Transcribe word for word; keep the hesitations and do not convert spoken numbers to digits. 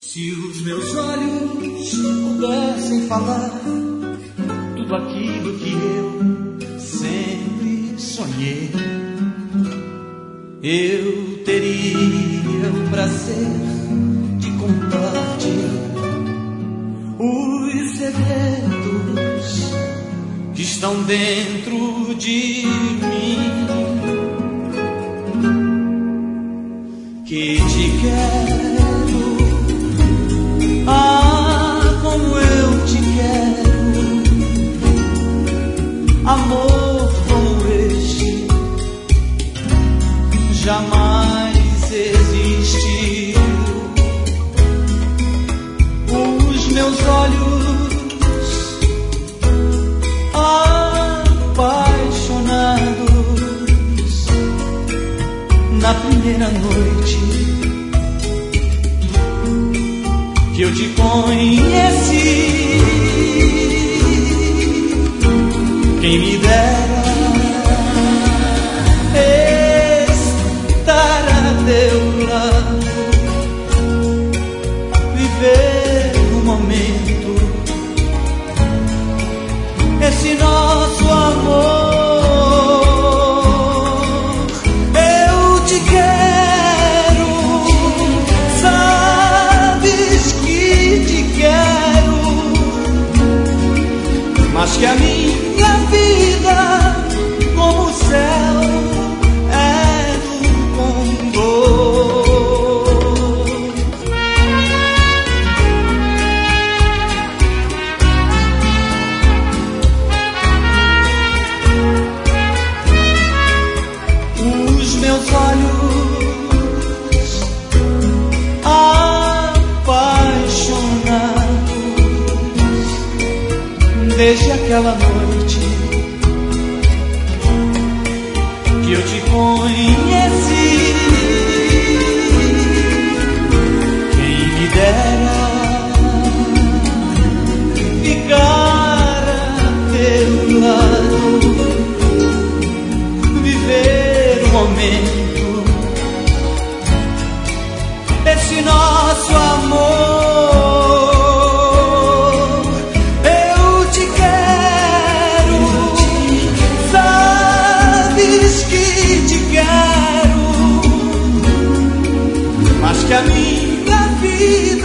Se os meus olhos pudessem falar tudo aquilo que eu sempre sonhei, eu teria o prazer de contar-te os segredos que estão dentro de mim, que te quero. Ah, como eu te quero, amor como este jamais existiu. Os meus olhos apaixonados na primeira noite que eu te conheci, quem me dera estar a teu lado, viver no momento esse nosso amor. Eu te quero, sabes que te quero, mas que a minha vida, como o céu, é do condor. Os meus olhos apaixonados desde aquela noite que eu te conheci, quem me dera ficar a teu lado, viver o momento, esse nosso amor. Eu te quero, sabes que te quero, mas que a minha vida